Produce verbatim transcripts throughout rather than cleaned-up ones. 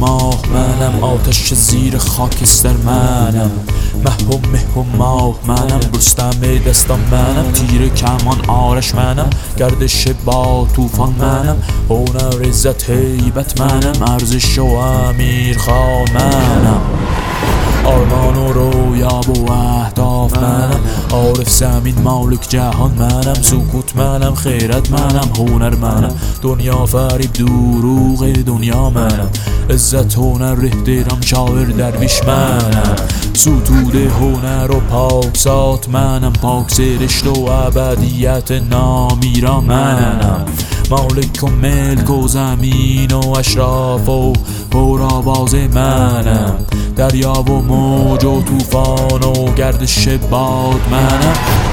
ماه منم، آتش زیر خاکستر منم، مه و مه و ماه منم، رستم دستان منم، تیر کمان آرش منم، گردش با طوفان منم، هنر عزت هیبت منم، ارزش و امیر خان منم، آرمان و رویا و اهداف منم، عارف زمین مالک جهان منم، سکوت منم، خیرت منم، هنر منم، دنیا فریب دروغ دنیا منم، عزت هنر احترام شاعر درویش منم، ستوده هنر و پاکزاد منم، پاک سرشت و ابدیت نامیرا منم، مالک و ملک و زمین و اشراف و پرآواز منم، دریا و موج و طوفان و گردش باد منم،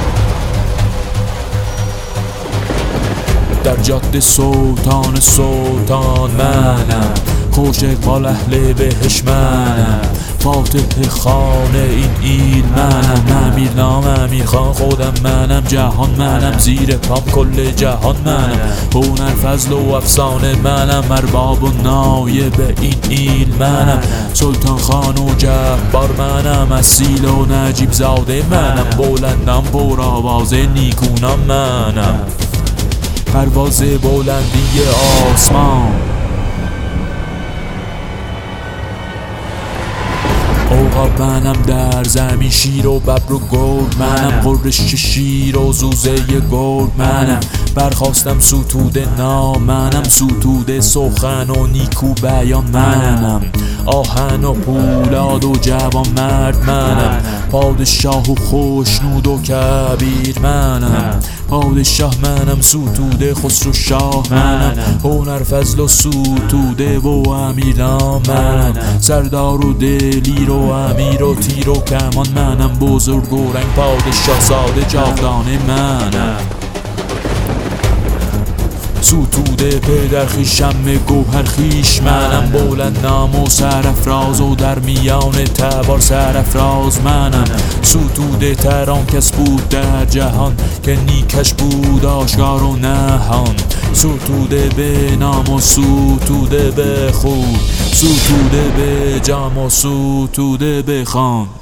در جاده سلطان سلطان منم، خوش اقبال اهل بهش منم، فاتح خانه این ایل منم، امیر نام امیر خان خودم منم، جهان منم، زیر پام کل جهان منم، هنر فضل و افسانه منم، ارباب و نایب این ایل منم، سلطان خان و جبار منم، اصیل و نجیب زاده منم، بلندم پر آواز نیکونام منم، پرواز بلندی آسمان، عقاب منم، در زمین شیر و ببر و گرگ منم، غرش شیر و زوزه گرگ منم، برخواستم ستوده نام منم، ستوده سخن و نیکو بیان منم، آهن و پولاد و جوان مرد منم، پادشاه و خوشنود و کبیر منم، پادشاه منم، ستوده خسرو شاه منم، هنر فضل و ستوده و امیرنام منم، سردار و دلیر و امیر و تیر و کمان منم، بزرگ و رنگ پادشاه ساده جاودانه منم، ستوده پدر خویشم گوهر خویش منم، بلندم و سرافراز و در میان تبار سرافراز منم، ستوده تر آن کس بود در جهان که نیکش بود آشکار و نهان، ستوده به نام و ستوده به خود، ستوده به جام و ستوده به خوان.